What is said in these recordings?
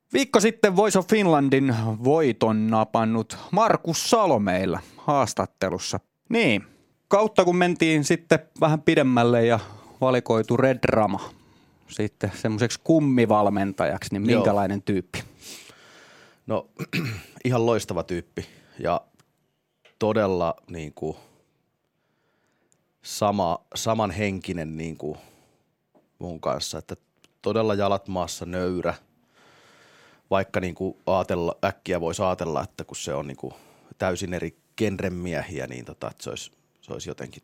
Viikko sitten Voice of Finlandin voiton napannut Markus Salo meillä haastattelussa. Niin, kautta kun mentiin sitten vähän pidemmälle ja valikoitu Red Drama sitten semmoiseksi kummivalmentajaksi, niin minkälainen tyyppi? No ihan loistava tyyppi ja todella niin kuin samanhenkinen niin kuin mun kanssa, että todella jalat maassa nöyrä, vaikka niin kuin äkkiä voisi ajatella, että kun se on niin kuin täysin eri genren miehiä, niin että se olisi jotenkin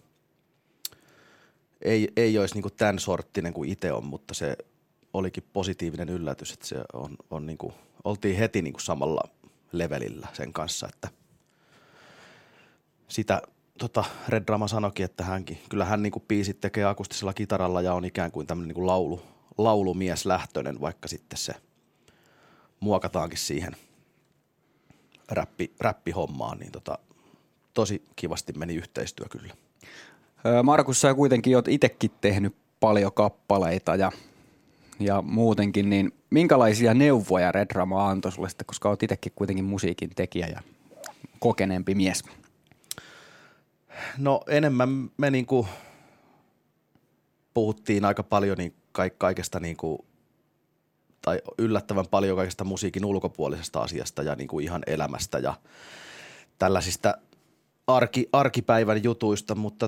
ei olisi niin kuin tämän sorttinen kuin itse on, mutta se olikin positiivinen yllätys, että se on niin kuin, oltiin heti niin kuin samalla levelillä sen kanssa, että sitä Red Drama sanoikin, että kyllä hän niin kuin biisit tekee akustisella kitaralla ja on ikään kuin tämmöinen niin kuin laulumieslähtöinen, vaikka sitten se muokataankin siihen räppihommaan, niin tosi kivasti meni yhteistyö kyllä. Markus, sä kuitenkin oot itsekin tehnyt paljon kappaleita ja muutenkin, niin minkälaisia neuvoja Red Drama antoi sulle sitten, koska oot itsekin kuitenkin musiikin tekijä ja kokeneempi mies? No enemmän me niinku puhuttiin aika paljon niin kaikesta niinku, tai yllättävän paljon kaikesta musiikin ulkopuolisesta asiasta ja niinku ihan elämästä ja tällaisista arkipäivän jutuista, mutta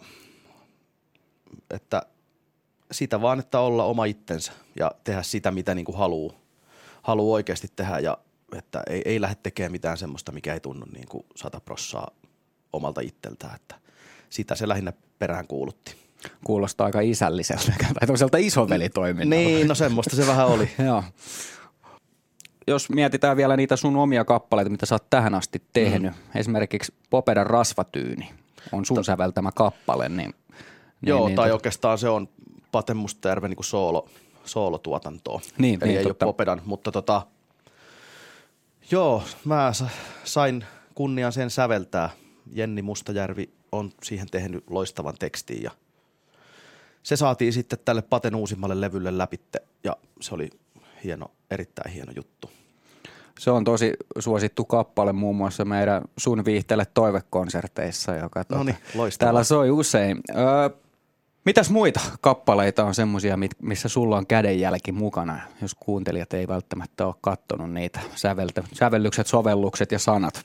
että sitä vaan, että olla oma itsensä ja tehdä sitä, mitä niinku haluaa oikeasti tehdä ja että ei lähde tekemään mitään semmoista, mikä ei tunnu niinku 100% omalta itseltään, että sitä se lähinnä perään kuulutti. Kuulostaa aika isälliseltä tai toiselta isoveli-toiminnalta. Niin, no semmoista se vähän oli. Joo. Jos mietitään vielä niitä sun omia kappaleita, mitä sä oot tähän asti tehnyt, esimerkiksi Popedan Rasvatyyni on sun säveltämä kappale. Joo, tai oikeastaan se on Pate Mustajärven niin soolotuotantoa. Niin, eli ei totta. ole Popedan, mutta joo, mä sain kunnian sen säveltää. Jenni Mustajärvi on siihen tehnyt loistavan tekstin ja se saatiin sitten tälle Paten uusimmalle levylle läpitte ja se oli erittäin hieno juttu. Se on tosi suosittu kappale muun muassa meidän Sun viihteelle toivekonserteissa, joka täällä soi usein. Mitäs muita kappaleita on semmoisia, missä sulla on kädenjälki mukana, jos kuuntelijat ei välttämättä ole katsonut niitä sävellykset, sovellukset ja sanat?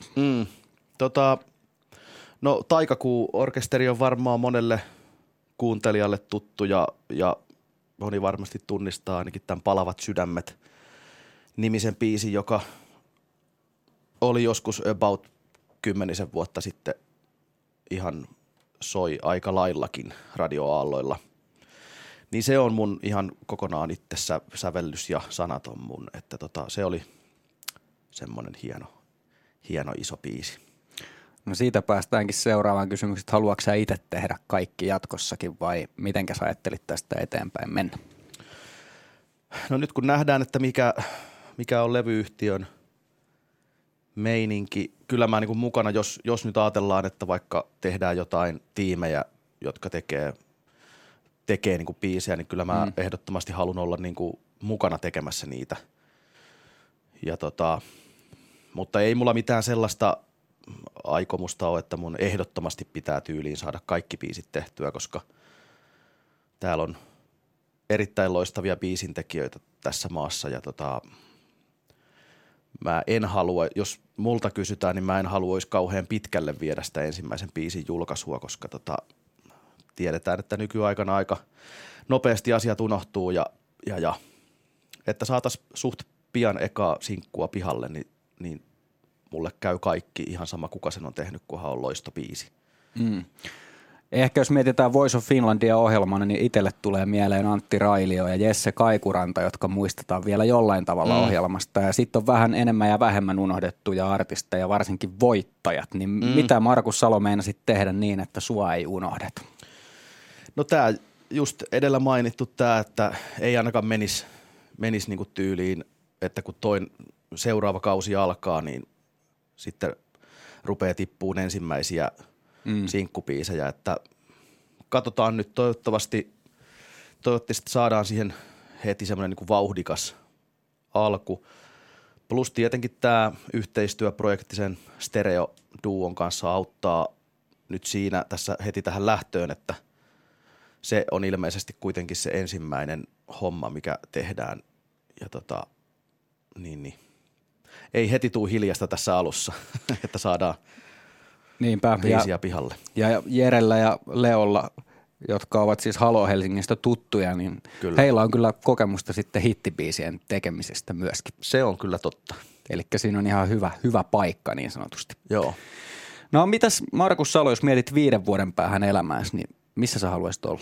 No Taikakuu-orkesteri on varmaan monelle kuuntelijalle tuttu ja moni varmasti tunnistaa ainakin tämän Palavat sydämet -nimisen biisin, joka oli joskus about 10 vuotta sitten ihan soi aika laillakin radioaalloilla. Niin se on mun ihan kokonaan itse sävellys ja sanat on mun, että se oli semmoinen hieno iso biisi. No siitä päästäänkin seuraavaan kysymykseen, että haluatko sä itse tehdä kaikki jatkossakin vai mitenkä sä ajattelit tästä eteenpäin mennä? No nyt kun nähdään, että mikä on levyyhtiön meininki, kyllä mä niin kuin mukana, jos nyt ajatellaan, että vaikka tehdään jotain tiimejä, jotka tekee niin kuin biisejä, niin kyllä mä ehdottomasti haluan olla niin kuin mukana tekemässä niitä. Ja mutta ei mulla mitään sellaista aikomusta ole, että mun ehdottomasti pitää tyyliin saada kaikki biisit tehtyä, koska täällä on erittäin loistavia biisintekijöitä tässä maassa ja mä en halua, jos multa kysytään, niin mä en haluaisi kauhean pitkälle viedä sitä ensimmäisen biisin julkaisua, koska tiedetään, että nykyaikana aika nopeasti asiat unohtuu ja että saataisiin suht pian ekaa sinkkua pihalle, niin mulle käy kaikki ihan sama, kuka sen on tehnyt, kunhan on loistobiisi. Ehkä jos mietitään Voice of Finlandia ohjelmana, niin itselle tulee mieleen Antti Railio ja Jesse Kaikuranta, jotka muistetaan vielä jollain tavalla ohjelmasta. Ja sitten on vähän enemmän ja vähemmän unohdettuja artisteja, varsinkin voittajat. Niin mitä Markus Salo meinasit tehdä niin, että sua ei unohdeta? No tämä just edellä mainittu tämä, että ei ainakaan menisi niinku tyyliin, että kun seuraava kausi alkaa, niin sitten rupeaa tippuun ensimmäisiä sinkkubiisejä, että katsotaan nyt toivottavasti saadaan siihen heti semmoinen niin kuin vauhdikas alku. Plus tietenkin tämä yhteistyöprojekti sen Stereo-duon kanssa auttaa nyt siinä tässä heti tähän lähtöön, että se on ilmeisesti kuitenkin se ensimmäinen homma, mikä tehdään. Ja niin. Ei heti tule hiljasta tässä alussa, että saadaan biisiä pihalle. Ja Jerellä ja Leolla, jotka ovat siis Halo Helsingistä tuttuja, niin kyllä. Heillä on kyllä kokemusta sitten hittibiisien tekemisestä myöskin. Se on kyllä totta. Eli siinä on ihan hyvä paikka niin sanotusti. Joo. No mitäs Markus Salo, jos mietit 5 vuoden päähän elämääsi, niin missä sä haluaisit olla?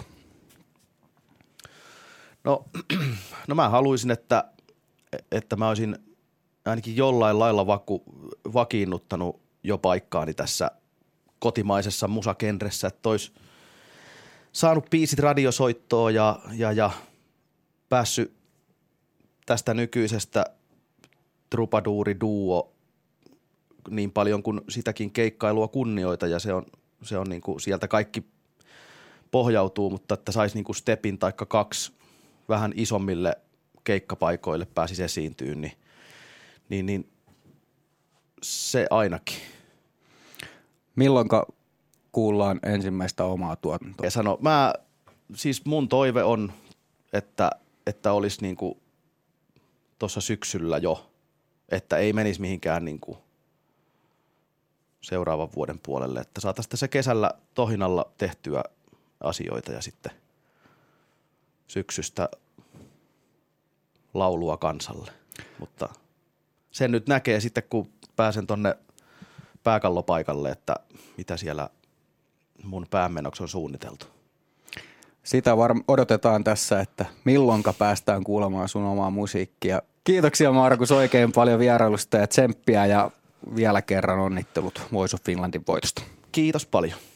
No mä haluaisin, että mä olisin ainakin jollain lailla vakiinnuttanut jo paikkaani tässä kotimaisessa musagenressä, että olisi saanut biisit radiosoittoon ja päässyt tästä nykyisestä trupaduuri-duo niin paljon kuin sitäkin keikkailua kunnioita ja se on niin kuin sieltä kaikki pohjautuu, mutta että saisi niin kuin stepin taikka 2 vähän isommille keikkapaikoille pääsisi esiintyyn, niin se ainakin. Milloinka kuullaan ensimmäistä omaa tuotantoa? Siis mun toive on, että olisi niinku tuossa syksyllä jo, että ei menisi mihinkään niinku seuraavan vuoden puolelle, että saataisiin se kesällä tohinalla tehtyä asioita ja sitten syksystä laulua kansalle. Mutta sen nyt näkee sitten, kun pääsen tonne pääkallopaikalle, että mitä siellä mun päämenoksi on suunniteltu. Sitä odotetaan tässä, että milloinka päästään kuulemaan sun omaa musiikkia. Kiitoksia Markus oikein paljon vierailusta ja tsemppiä ja vielä kerran onnittelut Voice of Finlandin voitosta. Kiitos paljon.